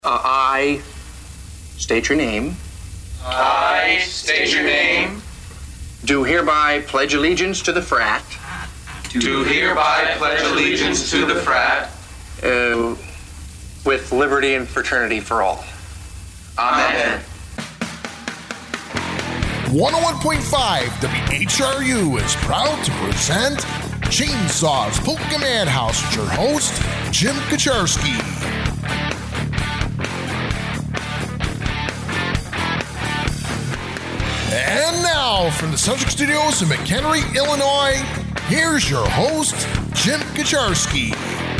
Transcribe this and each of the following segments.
I state your name. I state your name. Do hereby pledge allegiance to the frat. Do hereby pledge allegiance to the frat. With liberty and fraternity for all. Amen. 101.5 WHRU is proud to present Chainsaw's Polka Madhouse with your host, Jim Kaczarski. And now, from the Subject Studios in McHenry, Illinois, here's your host, Jim Kaczarski.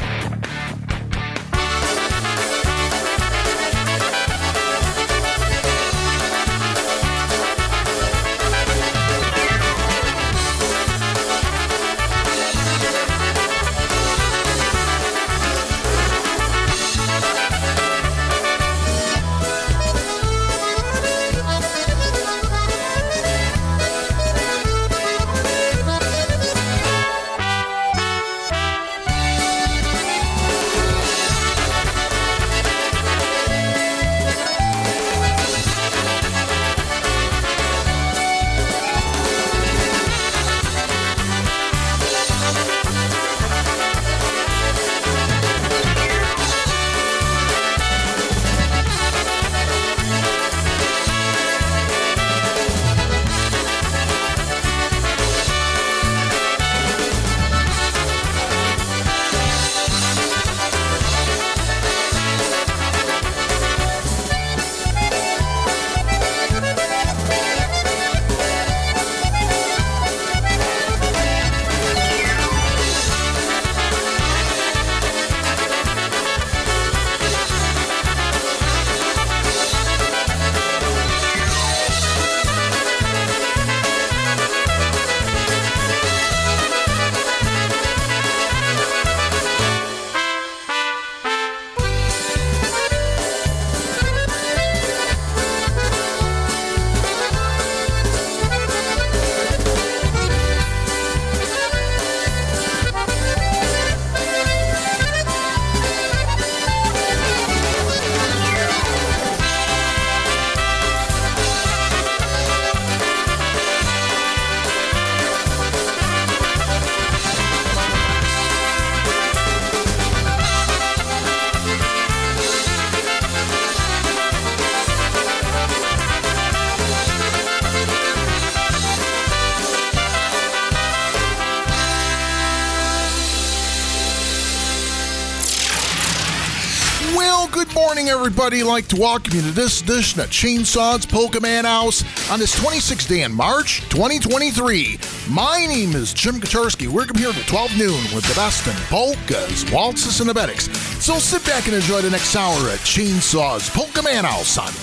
Everybody, like to welcome you to this edition of Chainsaw's Polka Madhouse on this 26th day in March 2023. My name is Jim Kaczarski. We're going to be here till 12 noon with the best in polkas, waltzes, and abetics. So sit back and enjoy the next hour at Chainsaw's Polka Madhouse on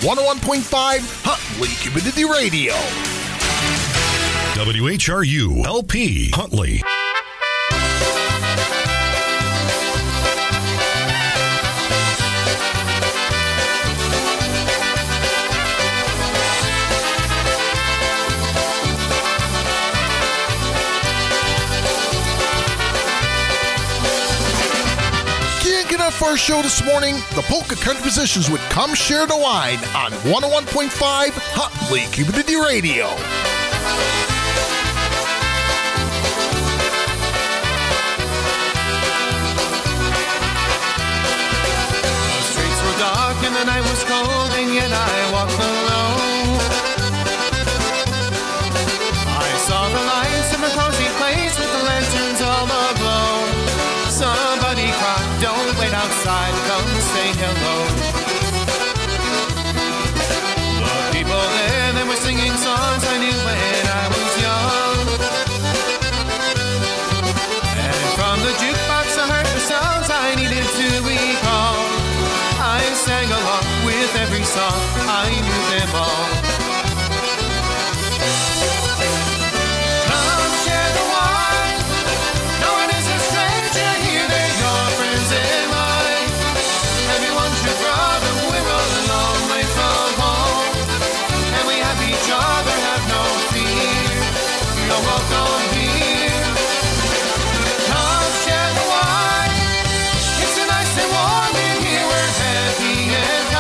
101.5 Huntley Community Radio. WHRU LP Huntley. For our show this morning, the polka country musicians would come share the wine on 101.5 Huntley Community Radio. The streets were dark and the night was cold, and yet I walked alone. I saw the lights in the cozy place with the lanterns all aglow. Somebody cried, "Don't wait outside, come say hello." The people there, they were singing songs I knew when I was young. And from the jukebox I heard the sounds I needed to recall. I sang along with every song, I knew them all. Come share the wine, no one is a stranger here, they're your friends and mine. Everyone's your brother, we're all a long way from home, and we have each other, have no fear, you're welcome here. Come share the wine, it's so nice and warm in here, we're happy and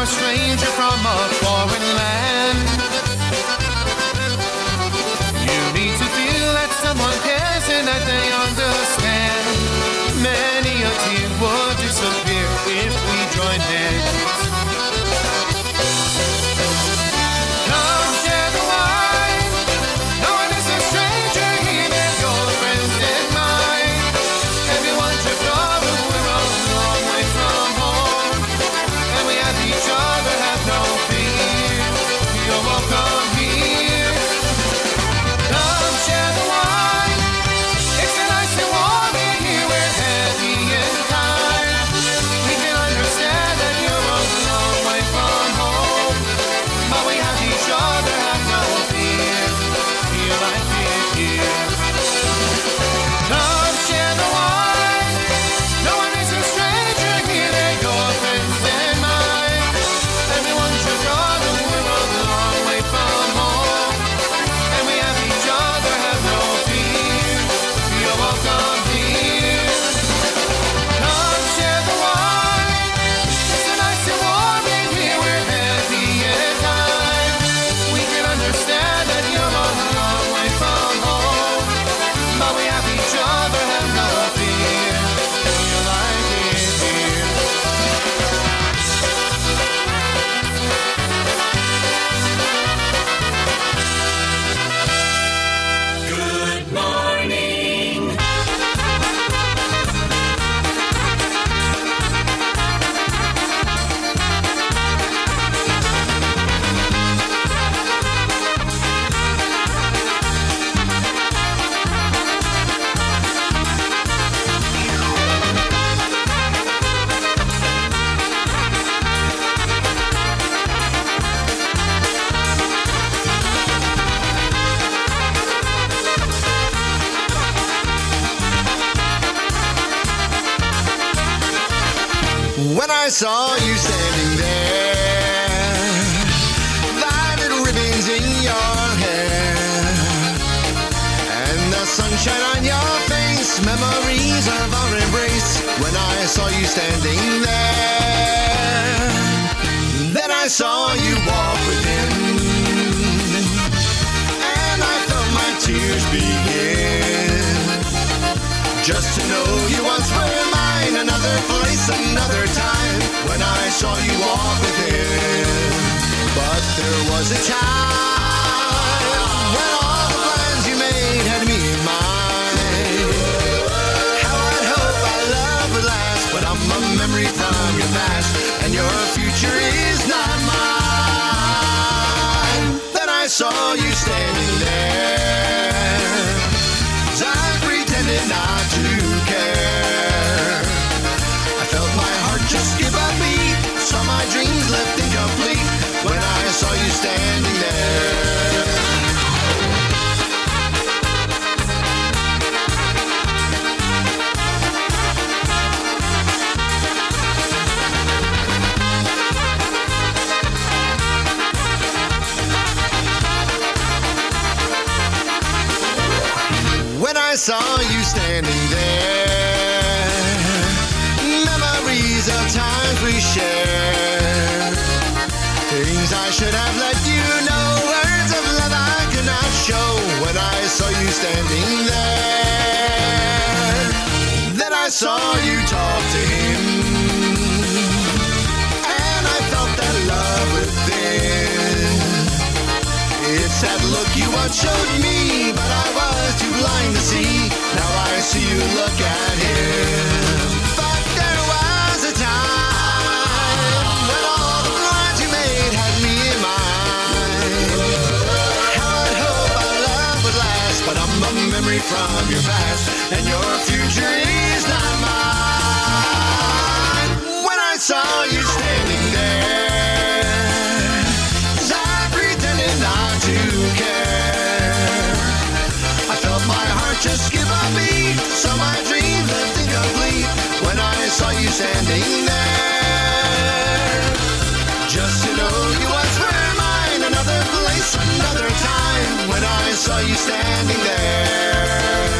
a stranger from a foreign land. You need to feel that someone cares and that they understand. Many a tear would disappear if we join hands. Come share the wine. No one is a stranger here. They're your friends and mine. Everyone should know that we're a long way from home, and we have each other, have no fear. You're welcome here. Come share the wine. It's a nice and warm in here. We're happy and kind. We can understand that you're a long way from home, but we have each other, have no fear. Feel like we're here. Come share the wine. No one is a stranger here. They're your friends and mine. Everyone should know that we're a long way from home, and we have each other, have no fear. You're welcome here. Come share the wine. It's a nice and warm in here. We're happy and kind. We can understand that you're a long way from home, but we have each other, have no fear. Feel like it here. Good morning. When I saw you standing there, violet ribbons in your hair, and the sunshine on your face, memories of our embrace. When I saw you standing there, then I saw you walk within, and I felt my tears begin. Just to know you once were mine, another place, another time, when I saw you walk within. But there was a time when all the plans you made had me in mind. How I'd hope our love would last, but I'm a memory from your past, and your future is not mine. Then I saw you standing there, as I pretended not to care. I felt my heart just skip a beat, saw my dreams left incomplete when I saw you standing there. When I saw you standing there, memories of times we shared, things I should have let you know, words of love I could not show. When I saw you standing there, then I saw you talk to him, and I felt that love within. It's that look you once showed me, but I was too blind to see. Now I see you look at him. But there was a time when all the plans you made had me in mind. How I'd hope our love would last, but I'm a memory from your past, and your future is not mine. When I saw you standing there, as I pretended not to care, I felt my heart just skip a beat, saw my dreams left incomplete when I saw you standing there. Just to know you once were mine, another place, another time, when I saw you standing there.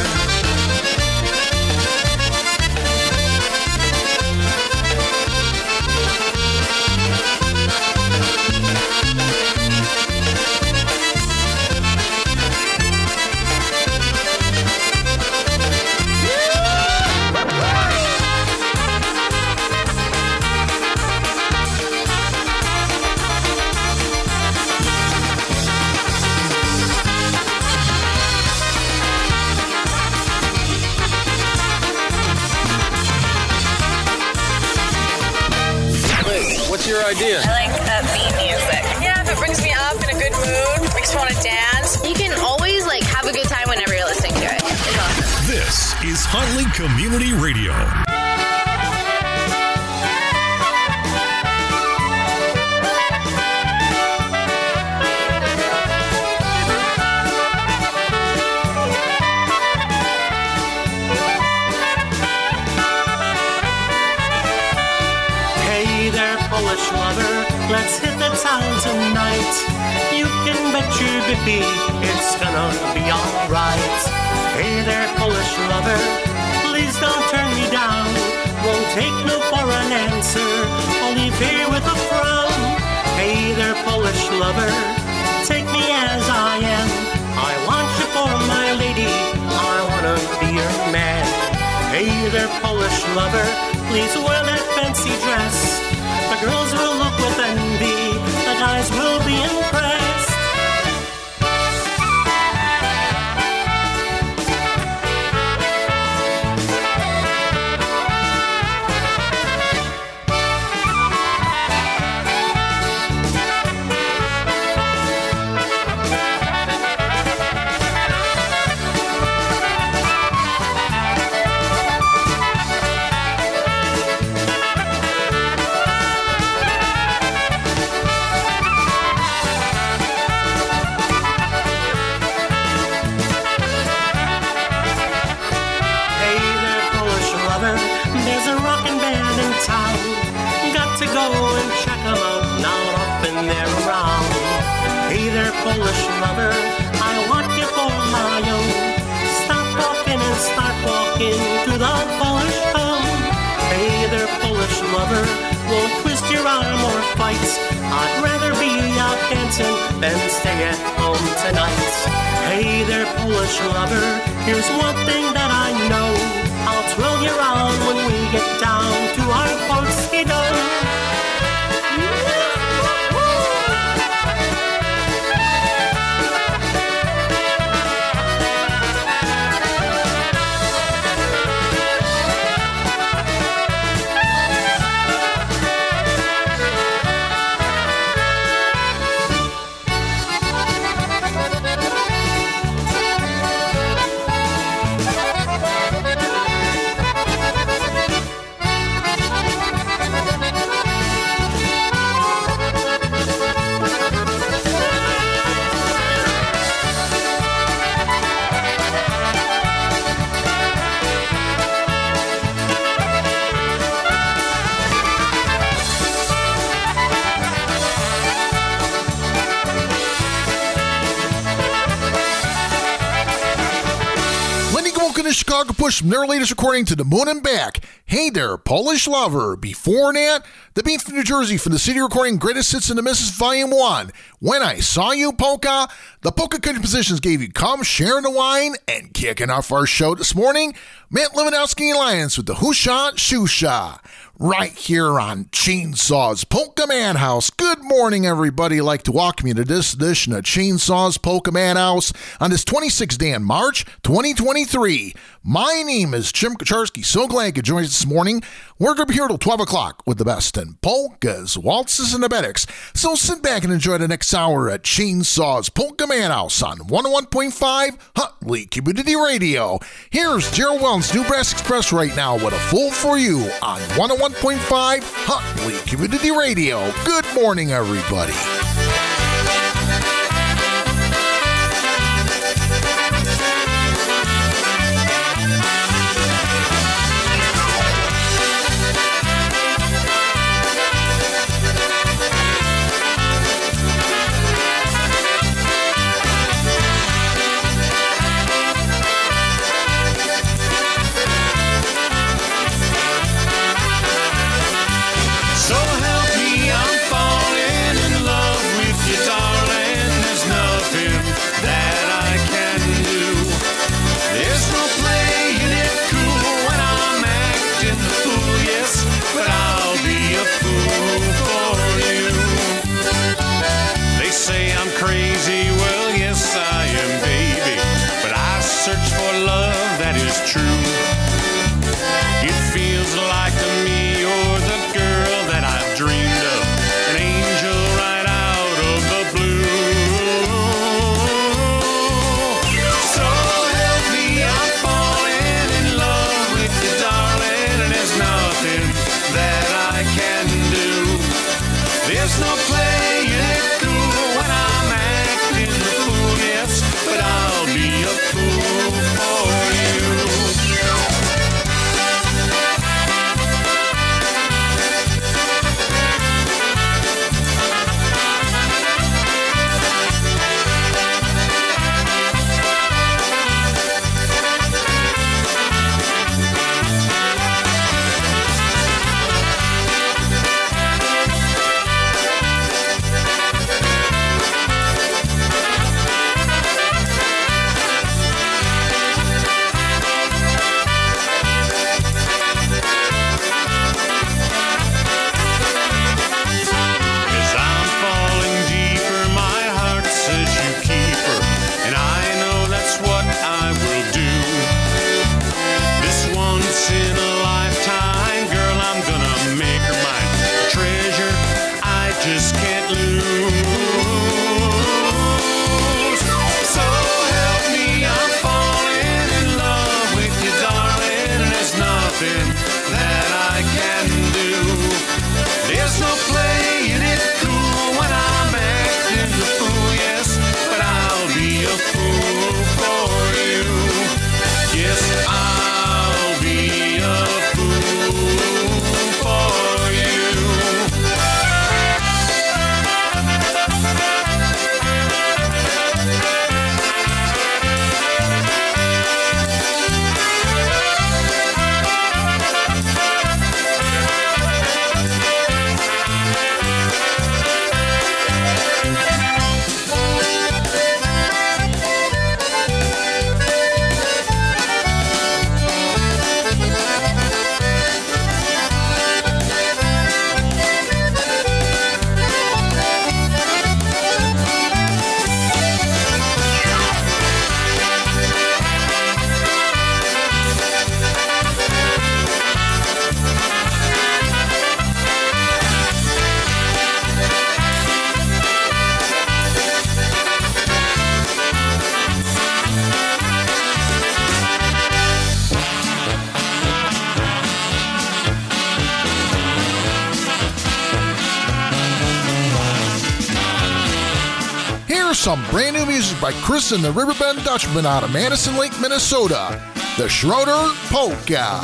idea? I like upbeat music. Yeah, if it brings me up in a good mood, makes me want to dance. You can always have a good time whenever you're listening to it. It's awesome. This is Huntley Community Radio. Polish lover, let's hit the town tonight. You can bet your baby it's gonna be alright. Hey there, Polish lover, please don't turn me down. Won't take no for an answer, I'll leave here with a frown. Hey there, Polish lover, take me as I am. I want you for my lady, I wanna be your man. Hey there, Polish lover, please wear that fancy dress. The girls will look with envy, the guys will be impressed. There's a rockin' band in town. Got to go and check 'em out, not often they're around. Hey there, Polish lover, I want you for my own. Stop talking and start walking to the Polish town. Hey there, Polish lover, won't twist your arm or fight. I'd rather be out dancing than stay at home tonight. Hey there, Polish lover, here's one thing that I know. I'll twirl you around when we get down to our Polski dome. The Chicago Push from their latest recording To the Moon and Back. Hey there, Polish lover. Before that, the Beat from New Jersey from the CD recording Greatest Hits in the Misses Volume 1. When I Saw You Polka, the polka country positions gave you Come Sharing the Wine, and kicking off our show this morning, Matt Lewandowski Alliance with the Husha Shusha. Right here on Chainsaw's Polka Man House. Good morning, everybody. I'd like to welcome you to this edition of Chainsaw's Polka Man House on this 26th day in March 2023. My name is Jim Kaczarski. So glad you could join us this morning. We're going to be here till 12 o'clock with the best in polkas, waltzes, and abetics. So sit back and enjoy the next hour at Chainsaw's Polka Man House on 101.5 Huntley Community Radio. Here's Gerald Wells' New Brass Express right now with a Fool for You on 101.5 Huntley Community Radio. Good morning, everybody. True. It feels like to me you're the girl that I've dreamed of some brand new music by Chris and the Riverbend Dutchman out of Madison Lake, Minnesota. The Schroeder Polka.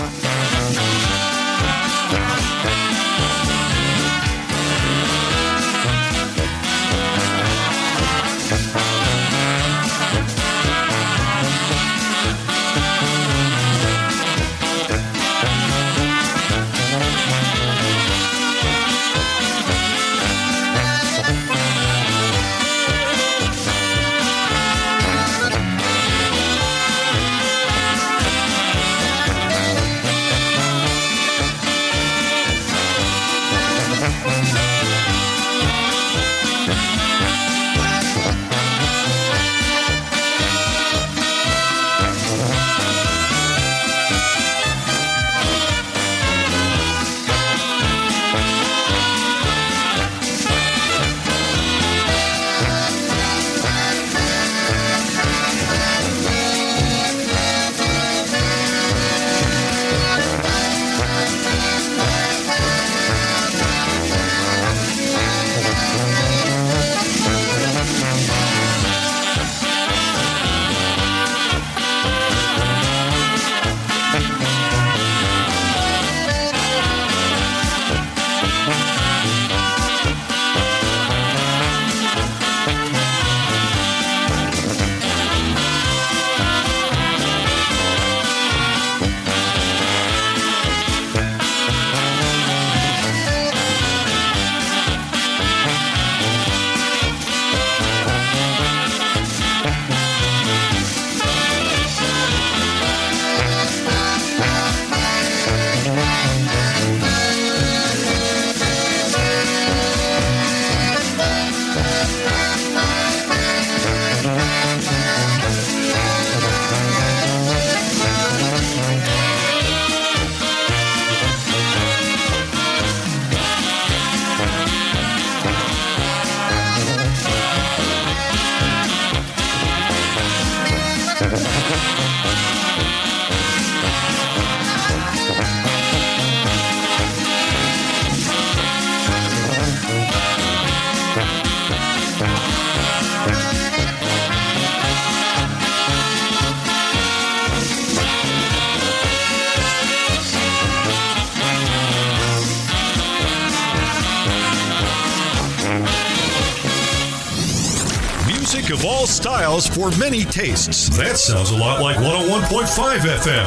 Of all styles for many tastes. That sounds a lot like 101.5 FM.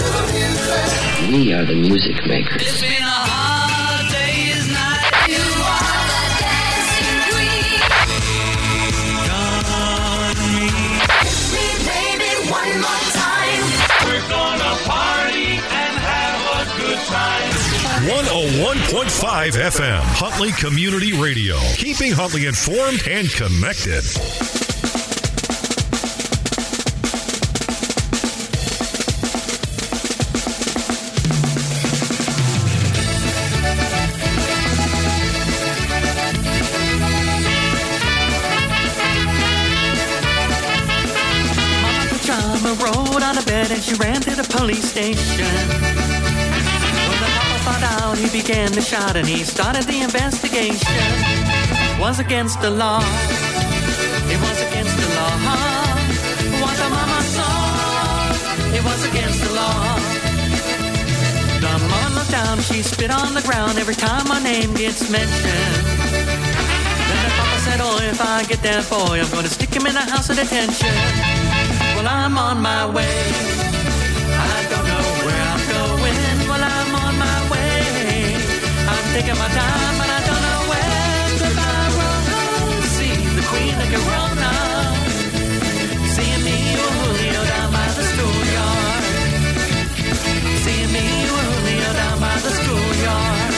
We are the music makers. It's been a hard day's night. You are the dancing queen. Gone me. Kiss me, baby, one more time. We're gonna party and have a good time. 101.5 FM, Huntley Community Radio. Keeping Huntley informed and connected. Rode out of bed and she ran to the police station. When the papa found out, he began to shout and he started the investigation. It was against the law. It was against the law. What the mama saw, it was against the law. The mama looked down, she spit on the ground every time my name gets mentioned. Then the papa said, oh, if I get that boy, I'm gonna stick him in a house of detention. Well, I'm on my way. I don't know where I'm going. Well, I'm on my way. I'm taking my time, but I don't know where. Goodbye, Rose. See the Queen of Corona. Seeing me, Julio, down by the schoolyard. Seeing me, Julio, down by the schoolyard.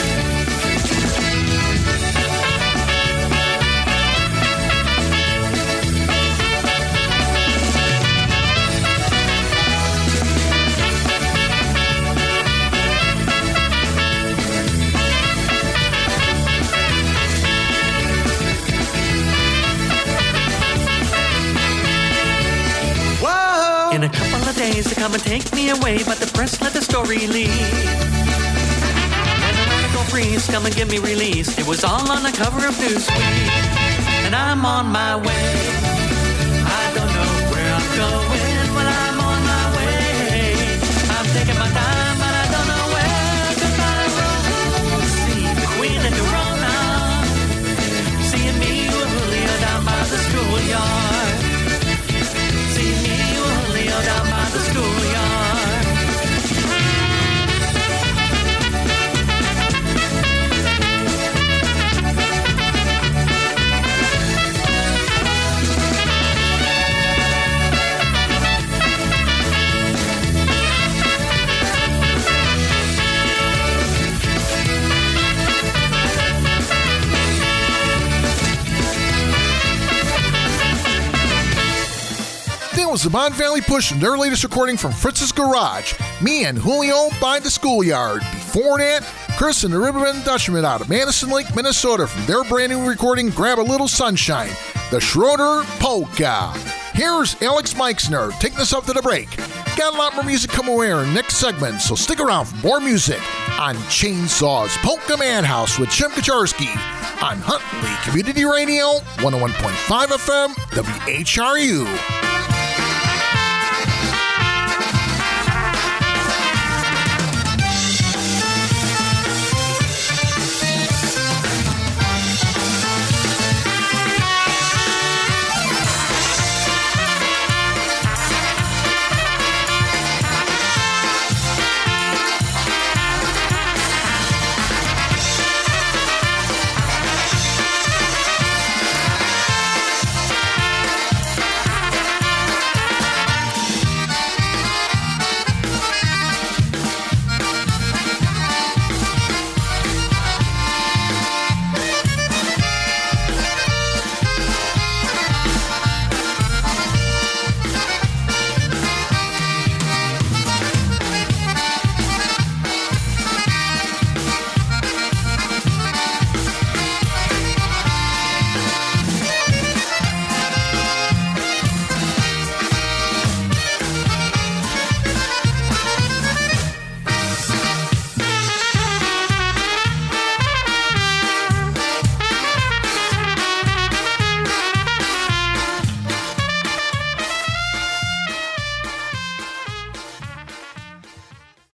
In a couple of days to come and take me away, but the press let the story leak. When the radical freeze come and give me release, it was all on the cover of Newsweek. And I'm on my way. going when I'm on my way. I'm taking my time, but I don't know where to find room. See the Queen and Corona, seeing me with Julio down by the schoolyard. See me with Julio down by the schoolyard. That was the Mon Valley Push and their latest recording from Fritz's Garage. Me and Julio by the Schoolyard. Before that, Chris and the Riverbend Dutchman out of Madison Lake, Minnesota from their brand new recording, Grab a Little Sunshine, the Schroeder Polka. Here's Alex Meixner taking us up to the break. Got a lot more music coming away in next segment, so stick around for more music on Chainsaw's Polka Madhouse with Jim Kaczarski on Huntley Community Radio, 101.5 FM, WHRU.